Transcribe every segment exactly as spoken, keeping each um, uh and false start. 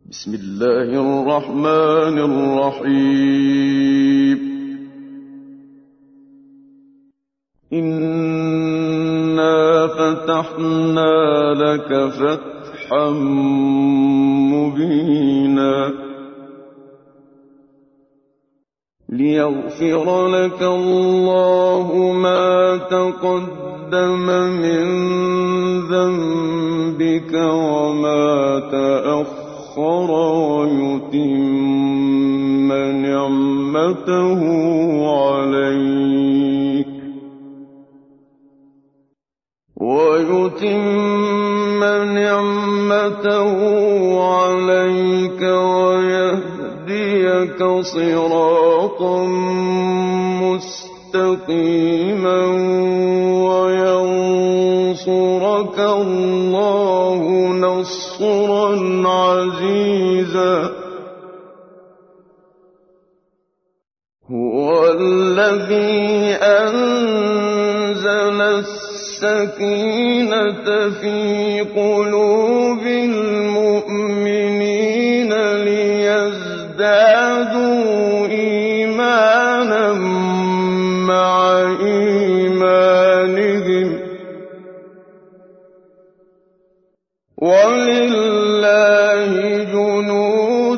بسم الله الرحمن الرحيم. إنا فتحنا لك فتحا مبينا ليغفر لك الله ما تقدم من ذنبك وما تأخر ويتم نعمته عليك ويتم نعمته عليك ويهديك صراطا مستقيما وينصرك الله نصرا عزيزا. هو الذي أنزل السكينة في قلوب المؤمنين ليزدادوا إيمانا مع إيمانهم ولله جنود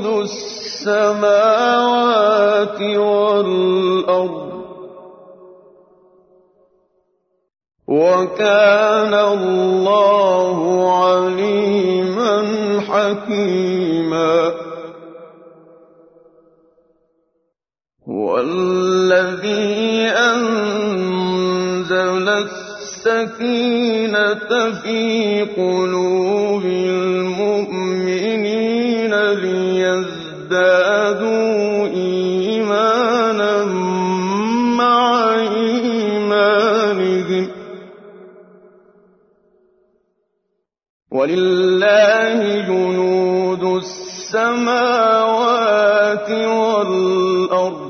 السماوات والأرض وكان الله عليما حكيما. هو الذي أنزل السكينة في قلوب المؤمنين ليزدادوا إيمانا مع إيمانهم ولله جنود السماوات والأرض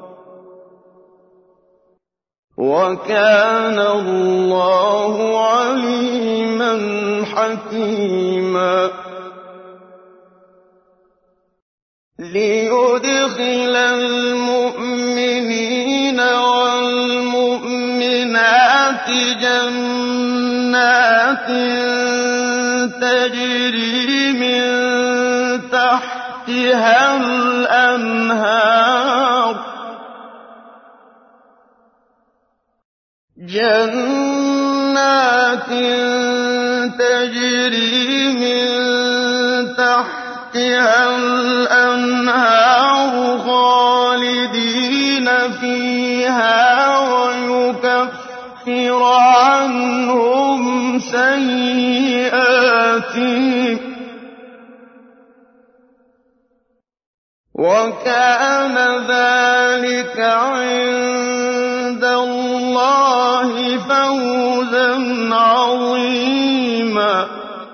وكان الله عليما حكيما. ليدخل المؤمنين والمؤمنات جنات تجري من تحتها الأنهار جنات تجري من تحتها الأنهار خالدين فيها ويكفر عنهم سيئاتهم وكان ذلك عند الله فوزا عظيما.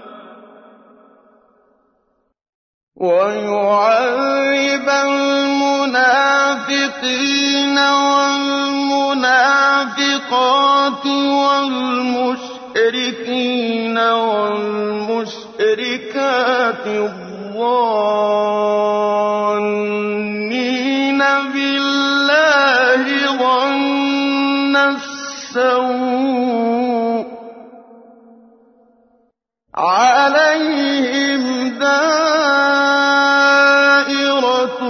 ويعذب المنافقين والمنافقات والمشركين والمشركات الظانين بالله ظن السوء عليهم دائرة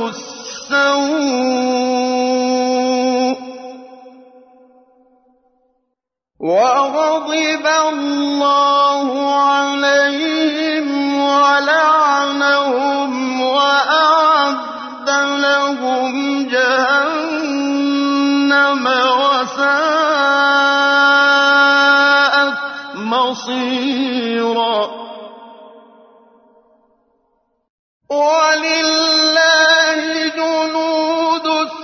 السوء وغضب الله عليهم ولعنهم وأعد لهم جهنم وساءت مصيرا. ولله جنود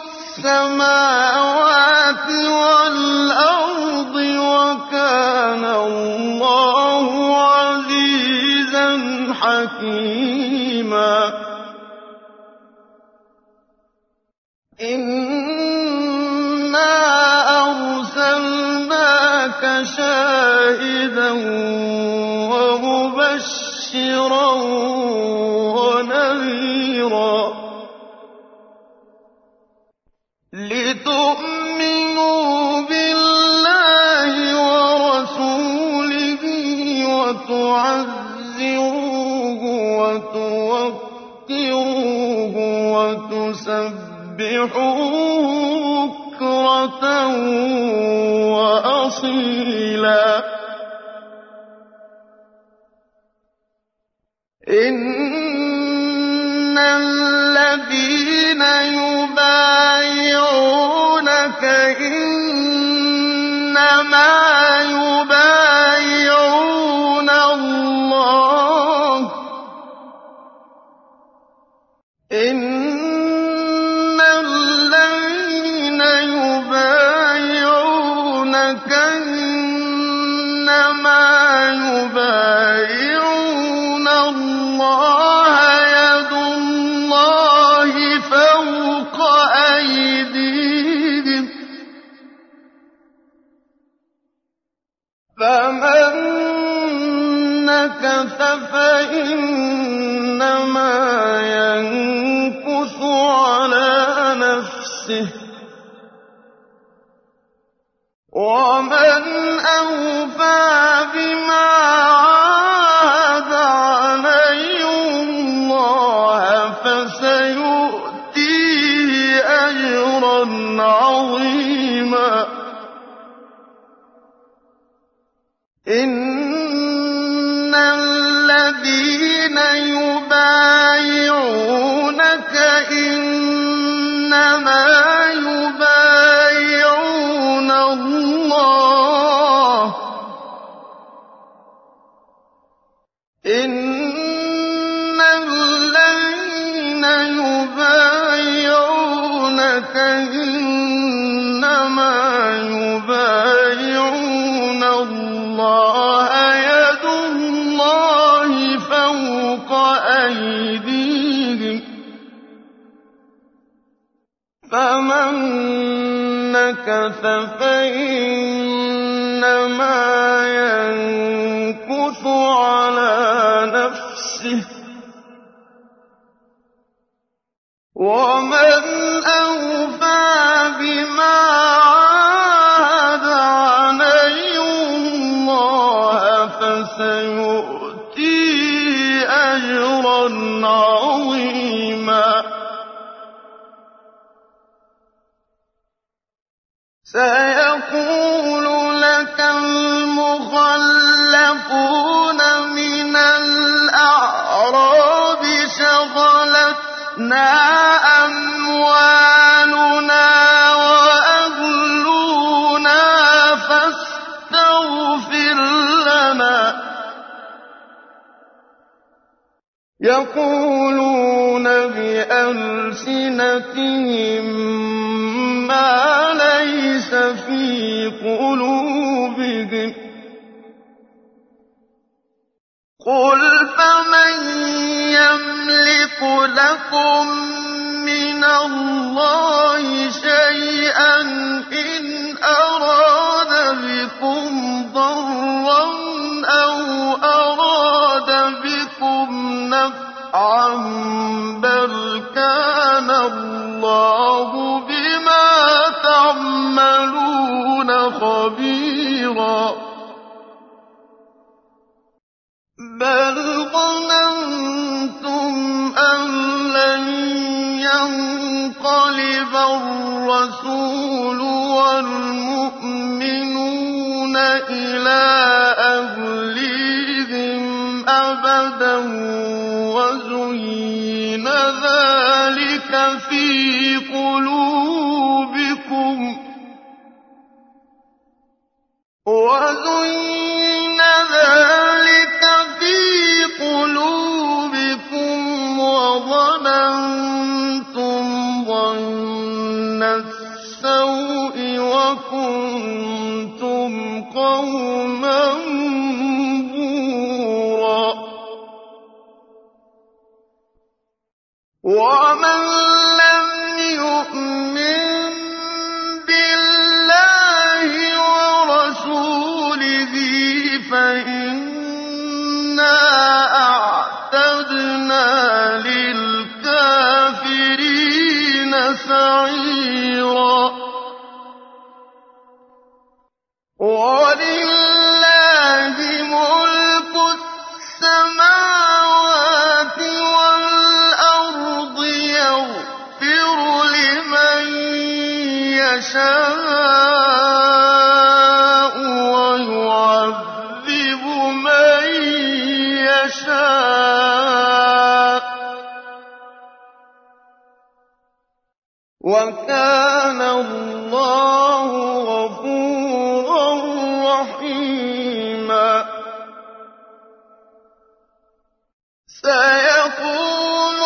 السماوات والأرض وكان الله عزيزا حكيما. إنا أرسلناك شاهدا ومبشرا ونذيرا كَثِيرًا لِتُؤْمِنُوا بِاللَّهِ وَرَسُولِهِ وَتُعَزِّرُوهُ وَتُوَقِّرُوهُ وَتُسَبِّحُوهُ بُكْرَةً وَأَصِيلًا إِنَّ الَّذِينَ يُبَايِعُونَكَ إِنَّمَا يُبَايِعُونَ اللَّهَ إِنَّ الَّذِينَ يُبَايِعُونَكَ إِنَّمَا يُبَايِعُونَ اللَّهَ يَدُ اللَّهِ فَوْقَ أَيْدِيهِمْ ۚ فَمَن نَّكَثَ فَإِنَّمَا يَنكُثُ عَلَىٰ نَفْسِهِ ۖ وَمَنْ أَوْفَىٰ بِمَا عَاهَدَ عَلَيْهِ اللَّهَ فَسَيُؤْتِيهِ أَجْرًا عَظِيمًا إِنَّ الَّذِينَ يُبَايِعُونَكَ إِنَّمَا يُبَايِعُونَ اللَّهَ إِنَّ الَّذِينَ يُبَايِعُونَكَ إِنَّمَا يُبَايِعُونَ اللَّهَ يَدُ اللَّهِ فَوْقَ أَيْدِيهِمْ ۚ فَمَن نَّكَثَ فَإِنَّمَا يَنكُثُ عَلَىٰ نَفْسِهِ ۖ وَمَنْ أَوْفَىٰ بِمَا عَاهَدَ عَلَيْهِ اللَّهَ فَسَيُؤْتِيهِ أَجْرًا عَظِيمًا سَيَقُولُ لَكَ الْمُخَلَّفُونَ مِنَ الْأَعْرَابِ شَغَلَتْنَا أَمْوَالُنَا وَأَهْلُونَا فَاسْتَغْفِرْ لَنَا ۚ يَقُولُونَ بِأَلْسِنَتِهِم مَّا لَيْسَ فِي قُلُوبِهِمْ ۚ قُلْ فَمَن يَمْلِكُ لَكُم مِّنَ اللَّهِ شَيْئًا إِنْ أَرَادَ بِكُمْ ضَرًّا أَوْ أَرَادَ بِكُمْ نَفْعًا ۚ بَلْ كَانَ اللَّهُ بِمَا تَعْمَلُونَ خَبِيرًا بَلْ ظَنَنتُمْ أَن لَّن يَنقَلِبَ الرَّسُولُ وَالْمُؤْمِنُونَ إِلَىٰ أَهْلِيهِمْ أَبَدًا وَزُيِّنَ ذَٰلِكَ فِي قُلُوبِكُمْ وَزُيِّنَ ذَٰلِكَ فِي قُلُوبِكُمْ وَظَنَنتُمْ ظَنَّ السَّوْءِ وَكُنتُمْ قَوْمًا بُورًا وَمَن لَّمْ يُؤْمِن بِاللَّهِ وَرَسُولِهِ فَإِنَّا أَعْتَدْنَا لِلْكَافِرِينَ وَكَانَ اللَّهُ غَفُورًا رَّحِيمًا سَيَقُولُ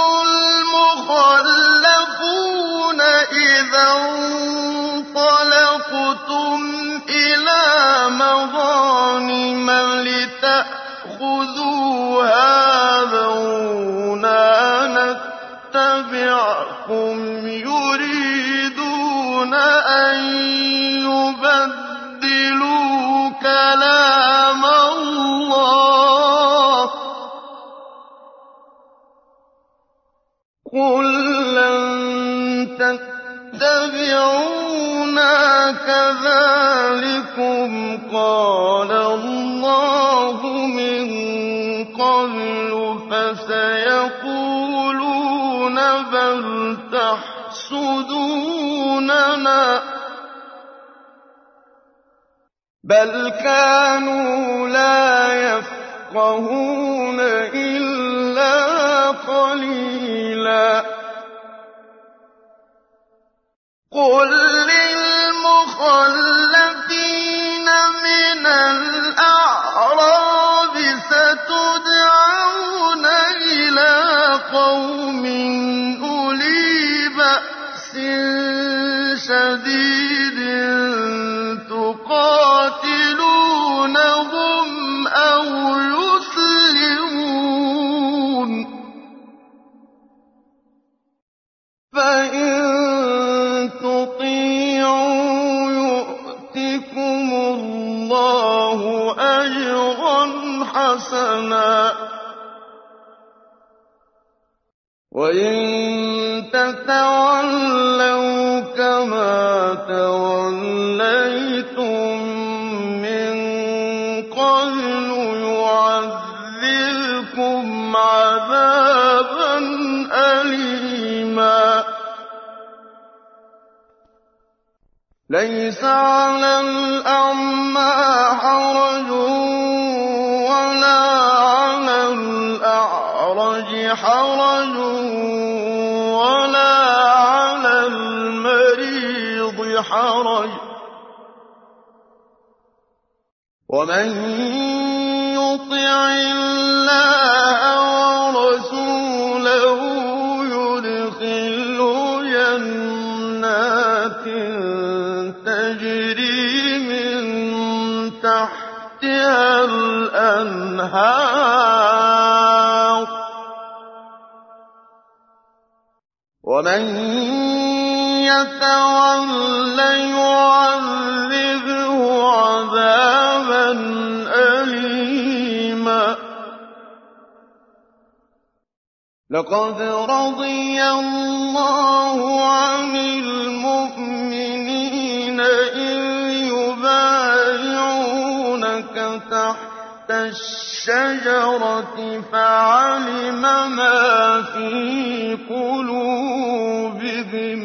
الْمُخَلَّفُونَ إِذَا انطَلَقْتُمْ إِلَىٰ مَغَانِمَ لِتَأْخُذُوهَا ذَرُونَا نَتَّبِعْكُمْ يُرِيدُونَ أَن يُبَدِّلُوا كَلَامَ اللَّهِ ۚ قُل لَّن تَتَّبِعُونَا كَذَٰلِكُمْ قَالَ اللَّهُ مِن قَبْلُ فَسَيَقُولُونَ بَلْ تَحْسُدُونَنَا ۚ بَلْ كَانُوا لَا يَفْقَهُونَ إِلَّا قَلِيلًا قُل لِّلْمُخَلَّفِينَ مِنَ الْأَعْرَابِ سَتُدْعَوْنَ إِلَىٰ قَوْمٍ أُولِي بَأْسٍ شَدِيدٍ تُقَاتِلُونَهُمْ أَوْ يُسْلِمُونَ ۖ فَإِن تُطِيعُوا يُؤْتِكُمُ اللَّهُ أَجْرًا حَسَنًا ۖ وَإِن تَتَوَلَّوْا كَمَا تَوَلَّيْتُم مِّن قَبْلُ يُعَذِّبْكُمْ عَذَابًا أَلِيمًا لَيْسَ عَلَى الْأَعْمَىٰ حَرَجٌ وَلَا عَلَى الْأَعْرَجِ حَرَجٌ وَلَا عَلَى الْمَرِيضِ حَرَجٌ ۗ وَمَن يُطِعِ اللَّهَ وَرَسُولَهُ يُدْخِلْهُ جَنَّاتٍ تَجْرِي مِن تَحْتِهَا الْأَنْهَارُ ۖ وَمَن يَتَوَلَّ يُعَذِّبْهُ عَذَابًا أَلِيمًا لَقَدْ رَضِيَ اللَّهُ عَنِ الْمُؤْمِنِينَ إِذْ يُبَايِعُونَكَ تَحْتَ الشَّجَرَةِ فَعَلِمَ مَا فِي قُلُوبِهِمْ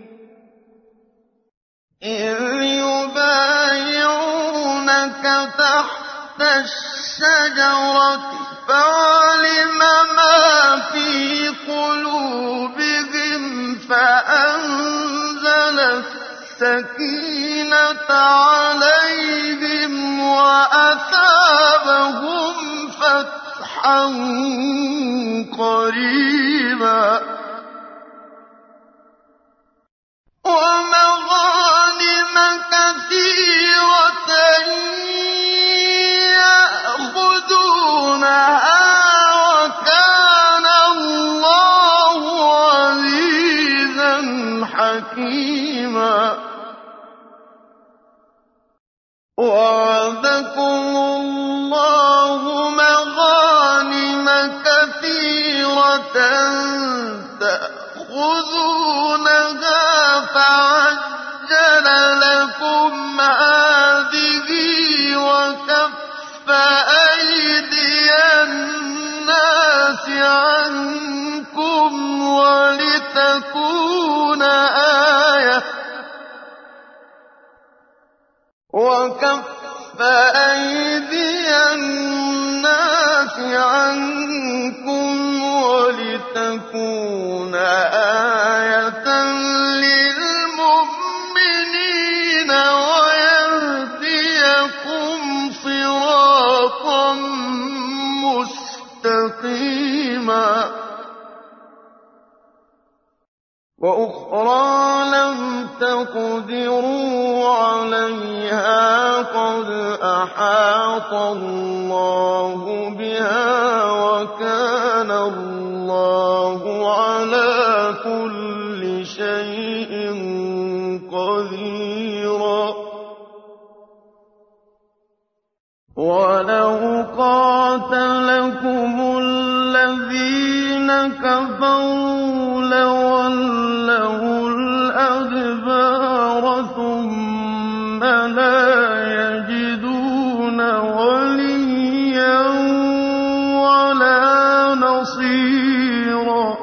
إِذْ يُبَايِعُونَكَ تَحْتَ الشَّجَرَةِ فَعَلِمَ مَا فِي قُلُوبِهِمْ فَأَنزَلَ السَّكِينَةَ عَلَيْهِمْ وَأَثَابَهُمْ فَتْحًا قَرِيبًا وَمَغَانِمَ كَثِيرَةً يَأْخُذُونَهَا ۗ وَكَانَ اللَّهُ عَزِيزًا حَكِيمًا وَعَدَكُمُ اللَّهُ مَغَانِمَ كَثِيرَةً تَأْخُذُونَهَا فَعَجَّلَ لَكُمْ هَٰذِهِ وَكَفَّ أَيْدِيَ النَّاسِ عَنكُمْ وَلِتَكُونَ آيَةً وَكَفَّ أَيْدِيَ النَّاسِ عَنكُمْ وَلِتَكُونَ آيَةً أَلِيمًا وَأُخْرَىٰ لَمْ تَقْدِرُوا عَلَيْهَا قَدْ أَحَاطَ اللَّهُ بِهَا ۚ وَكَانَ اللَّهُ عَلَىٰ كُلِّ شَيْءٍ قَدِيرًا وَلَوْ قَاتَلَكُمُ الَّذِينَ كَفَرُوا لَوَلَّوُا الْأَدْبَارَ ثُمَّ لَا يَجِدُونَ وَلِيًّا وَلَا نَصِيرًا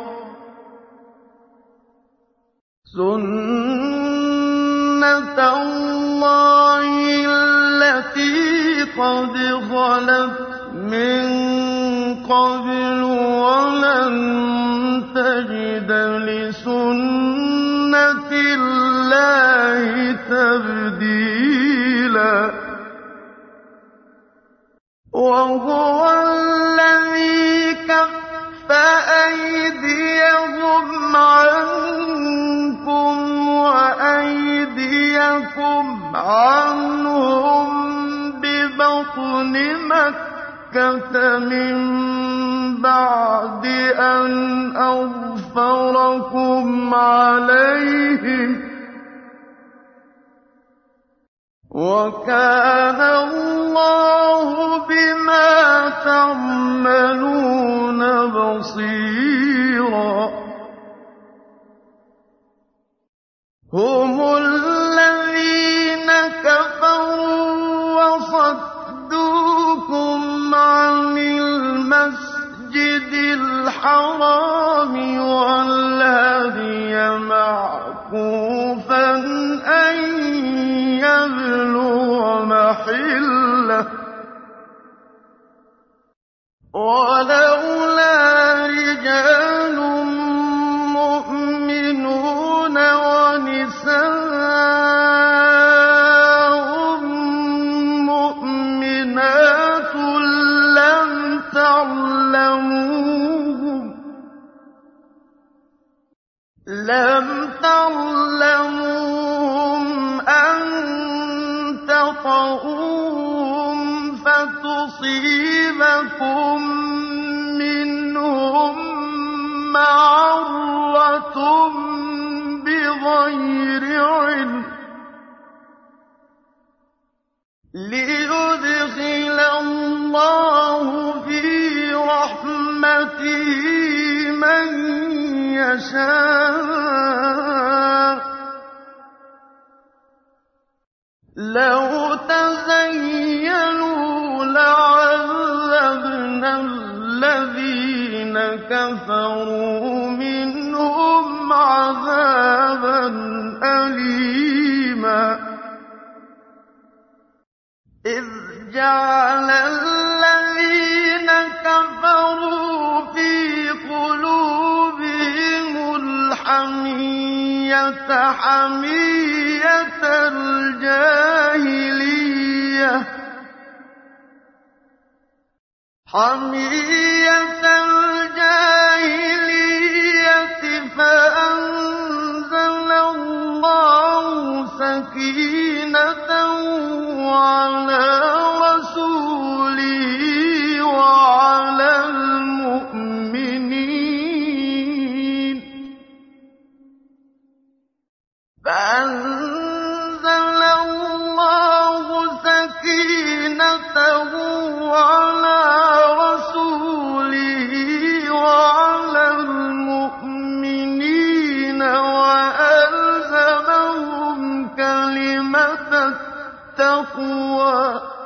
سُنَّةَ اللَّهِ الَّتِي قَدْ خَلَتْ مِن قَبْلُ ۖ وَلَن تَجِدَ لِسُنَّةِ اللَّهِ تَبْدِيلًا وَهُوَ الَّذِي كَفَّ أَيْدِيَهُمْ عَنكُمْ وَأَيْدِيَكُمْ عَنْهُم بِبَطْنِ مَكَّةَ مِن بَعْدِ أَنْ أَظْفَرَكُمْ عَلَيْهِمْ ۚ وَكَانَ اللَّهُ بِمَا تَعْمَلُونَ بَصِيرًا هُمُ الَّذِينَ كَفَرُوا وَصَدُّوكُمْ عَنِ الْمَسْجِدِ الْحَرَامِ وَالْهَدْيَ مَعْكُوفًا أَن يَبْلُغَ مَحِلَّهُ ۚ وَلَوْلَا رِجَالٌ مُّؤْمِنُونَ وَنِسَاءٌ مُّؤْمِنَاتٌ لَّمْ تَعْلَمُوهُمْ لَمْ تَعْلَمُوهُمْ أَن تَطَئُوهُمْ فَتُصِيبَكُم مِّنْهُم مَّعَرَّةٌ بِغَيْرِ عِلْمٍ لِّيُدْخِلَ اللَّهُ فِي رَحْمَتِهِ مَن يَشَاءُ ۚ لَوْ تَزَيَّلُوا لَعَذَّبْنَا الَّذِينَ كَفَرُوا مِنْهُمْ عَذَابًا أَلِيمًا إِذْ جَعَلَ الَّذِينَ كَفَرُوا فِي قُلُوبِهِمُ الْحَمِيَّةَ حَمِيَّةَ الْجَاهِلِيَّةِ حَمِيَّةَ الْجَاهِلِيَّةِ فَأَنزَلَ اللَّهُ سَكِينَتَهُ عَلَىٰ رَسُولِهِ وَعَلَى الْمُؤْمِنِينَ فَأَنزَلَ اللَّهُ سَكِينَتَهُ عَلَىٰ رَسُولِهِ وَعَلَى الْمُؤْمِنِينَ وَأَلْزَمَهُمْ كَلِمَةَ التَّقْوَىٰ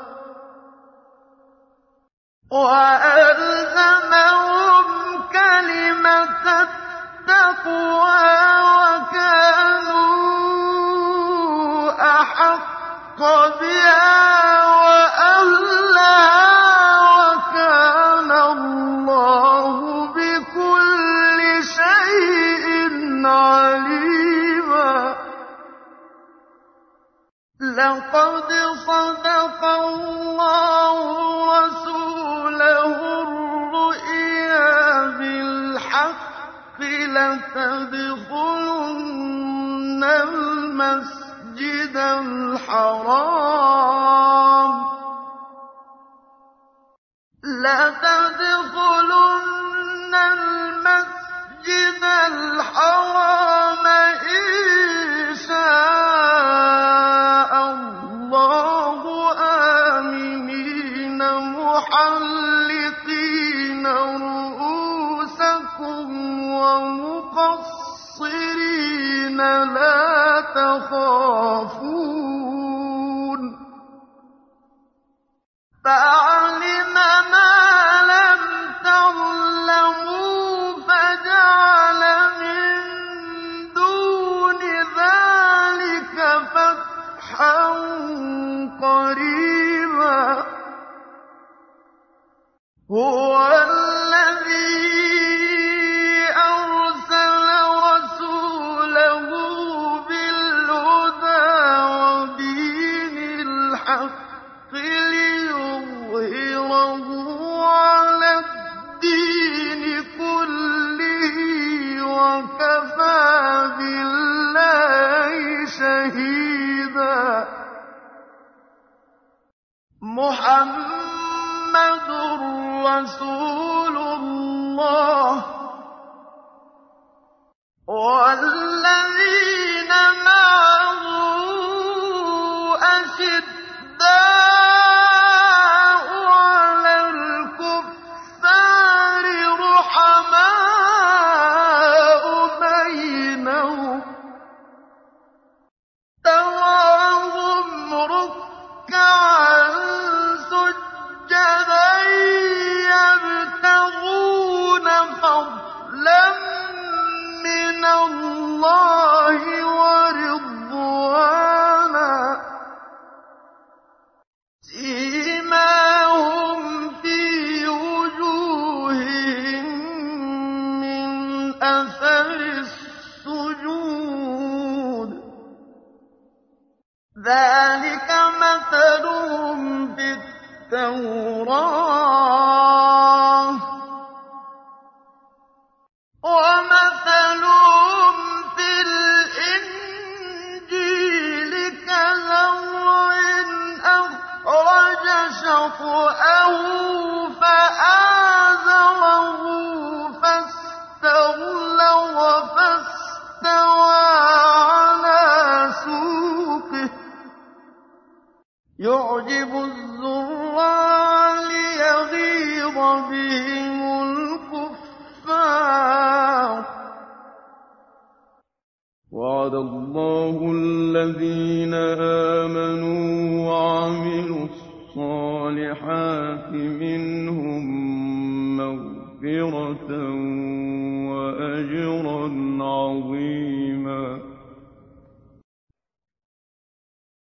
وَأَلْزَمَهُمْ كَلِمَةَ التَّقْوَىٰ وَكَانُوا أَحَقَّ بِهَا وَأَهْلَهَا ۚ وَكَانَ اللَّهُ بِكُلِّ شَيْءٍ عَلِيمًا لَّقَدْ صَدَقَ اللَّهُ رَسُولَهُ الرُّؤْيَا لَتَدْخُلُنَّ الْمَسْجِدَ الْحَرَامَ لَتَدْخُلُنَّ الْمَسْجِدَ الْحَرَامَ إِن شَاءَ اللَّهُ آمِنِينَ مُحَلِّقِينَ رُءُوسَكُمْ وَمُقَصِّرِينَ لَا تَخَافُونَ فَعَلِمَ مَا لَمْ تَعْلَمُوا فَجَعَلَ مِن دُونِ ذَٰلِكَ فَتْحًا قَرِيبًا هُوَ الَّذِي أَرْسَلَ رَسُولَهُ بِالْهُدَىٰ وَدِينِ الْحَقِّ لِيُظْهِرَهُ عَلَى الدِّينِ كُلِّهِ وَكَفَىٰ بِاللَّهِ شَهِيدًا مُّحَمَّدٌ رَّسُولُ اللَّهِ وَالَّذِينَ مَعَهُ أَشِدَّاءُ عَلَى الْكُفَّارِ رُحَمَاءُ بَيْنَهُمْ تَرَاهُمْ رُكَّعًا سُجَّدًا يَبْتَغُونَ فَضْلًا مِّنَ اللَّهِ وَرِضْوَانًا سِيمَاهُمْ فِي وُجُوهِهِم مِّنْ أَثَرِ السُّجُودِ ذَٰلِكَ مَثَلُهُمْ فِي التَّوْرَاةِ وَمَثَلُهُمْ فِي الْإِنجِيلِ كَزَرْعٍ أَخْرَجَ شَطْأَهُ فَآزَرَهُ فَاسْتَغْلَظَ فَاسْتَوَىٰ عَلَىٰ سُوقِهِ يُعْجِبُ الزُّرَّاعَ لِيَغِيظَ بِهِمُ الْكُفَّارَ وَعَدَ اللَّهُ الَّذِينَ